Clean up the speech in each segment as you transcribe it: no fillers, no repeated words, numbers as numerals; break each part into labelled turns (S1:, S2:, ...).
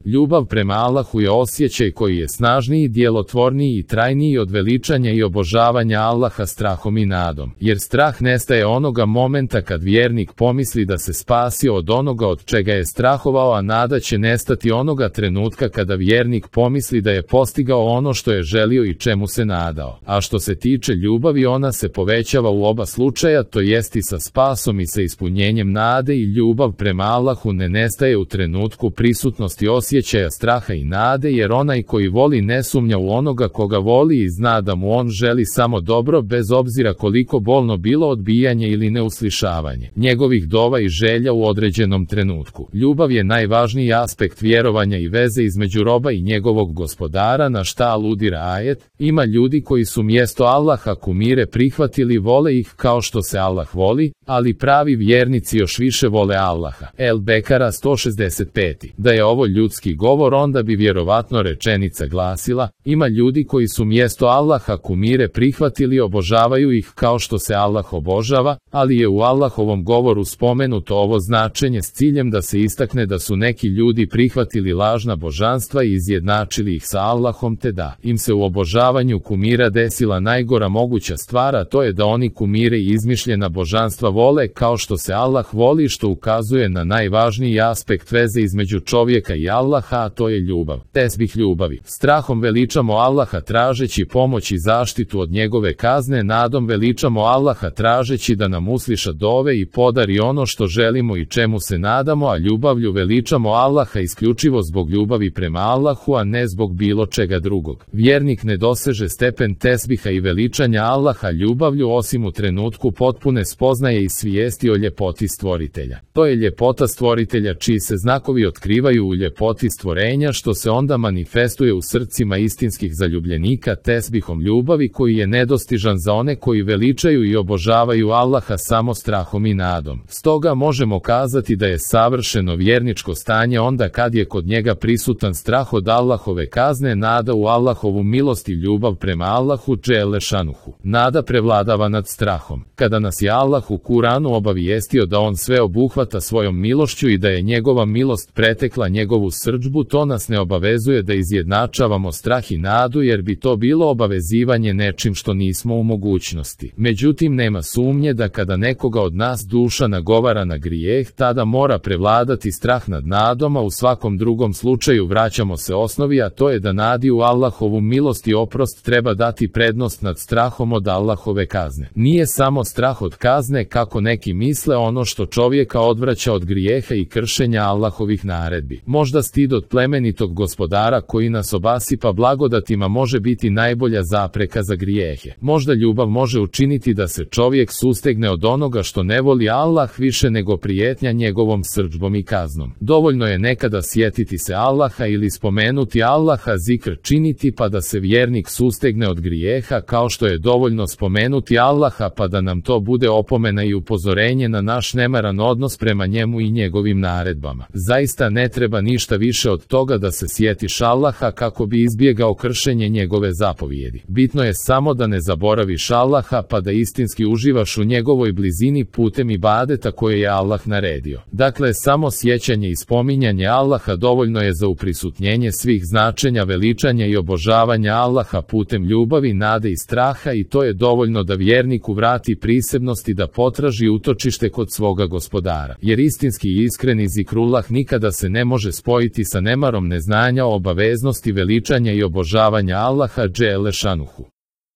S1: Ljubav prema Allahu je osjećaj koji je snažniji, djelotvorniji i trajniji od veličanja i obožavanja Allaha strahom i nadom. Jer strah nestaje onoga momenta kad vjernik pomisli da se spasio od onoga od čega je strahovao, a nada će nestati onoga trenutka kada vjernik pomisli da je postigao ono što je želio i čemu se nadao. A što se tiče ljubavi, ona se povećava u oba slučaja, to jest i sa spasom i sa ispunjenjem nade, i ljubav prema Allahu ne nestaje u trenutku prisutnosti osjećaja straha i nade, jer onaj koji voli ne sumnja u onoga koga voli i zna da mu on želi samo dobro, bez obzira koliko bolno bilo odbijanje ili neuslišavanje njegovih dova i želja u određenom trenutku. Ljubav je najvažniji aspekt vjerovanja i veze između roba i njegovog gospodara, na šta aludira ajet. Ima ljudi koji su mjesto Allaha kumire prihvatili, vole ih kao što se Allah voli, ali pravi vjernici još više vole Allaha. El Bekara 165. Da je ovo ljudski govor, onda bi vjerovatno rečenica glasila: ima ljudi koji su mjesto Allaha kumire prihvatili, obožavaju ih kao što se Allah obožava, ali je u Allahovom govoru spomenuto ovo značenje s ciljem da se istakne da su neki ljudi prihvatili lažna božanstva i izjednačili ih sa Allahom, te da im se u obožavanju kumira desila najgora moguća stvar, a to je da oni kumire i izmišljena božanstva vole kao što se Allah voli, što ukazuje na najvažniji aspekt veze između čovjeka i Allaha, a to je ljubav. Tesbih ljubavi. Strahom veličamo Allaha tražeći pomoć i zaštitu od njegove kazne, nadom veličamo Allaha tražeći da nam usliša dove i podari ono što želimo i čemu se nadamo, a ljubavlju veličamo Allaha isključivo zbog ljubavi prema Allahu, a ne zbog bilo čega drugog. Vjernik ne doseže stepen tesbiha i veličanja Allaha ljubavlju osim u trenutku potpune spoznaje i svijesti o ljepoti stvoritelja. To je ljepota stvoritelja čiji se znakovi otkrivaju u ljepoti stvorenja, što se onda manifestuje u srcima istinskih zaljubljenika tesbihom ljubavi koji je nedostižan za one koji veličaju i obožavaju Allaha samo strahom i nadom. Stoga možemo kazati da je savršeno vjerničko stanje onda kad je kod njega prisutan strah od Allahove kazne, nada u Allahovu milost i ljubav prema Allahu dželle šanuhu. Nada prevladava nad strahom. Kada nas je Allah u Kuranu obavijestio da on sve obuhvata svojom milošću i da je njegova milost pretekla njegovu srdžbu, to nas ne obavezuje da izjednačavamo strah i nadu, jer bi to bilo obavezivanje nečim što nismo u mogućnosti. Međutim, nema sumnje da kada nekoga od nas duša nagovara na grijeh, tada mora prevladati strah nad nadom, a u svakom drugom slučaju vraćamo se osnovi, a to je da nadi u Allahovu milost i oprost treba dati prednost nad strahom od Allahove kazne. Nije samo strah od kazne, kako neki misle, ono što čovjeka odvraća od grijeha i kršenja Allahovih naredbi. Možda stid od plemenitog gospodara koji nas obasipa blagodatima može biti najbolja zapreka za grijehe. Možda ljubav može učiniti da se čovjek sustegne od onoga što ne voli Allah više nego prijetnja njegovom srdžbom i kaznom. Dovoljno je nekada sjetiti se Allaha ili spomenuti Allaha, zikr činiti pa da se vjernik sustegne od grijeha, kao što je dovoljno spomenuti Allaha pa da nam to bude opomena i upozorenje na naš nemaran odnos prema njemu i njegovim naredbama. Zaista ne treba ništa više od toga da se sjetiš Allaha kako bi izbjegao kršenje njegove zapovjedi. Bitno je samo da ne zaboraviš Allaha pa da istinski uživaš u njegovoj blizini putem ibadeta koje je Allah naredio. Dakle, samo sjećanje i spominjanje Allaha dovoljno je za uprisutnjenje svih značenja veličanja i obožavanja Allaha putem ljubavi, nade i straha, i to je dovoljno da vjerniku vrati prisebnost i da potraži utočište kod svoga gospodara. Jer istinski i iskreni zikrullah nikada se ne može spojiti sa nemarom neznanja o obaveznosti veličanja i obožavanja Allaha dželle šanuhu.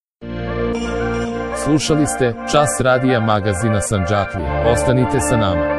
S1: Slušali ste Čas radija magazina Sandžaklija. Ostanite sa nama.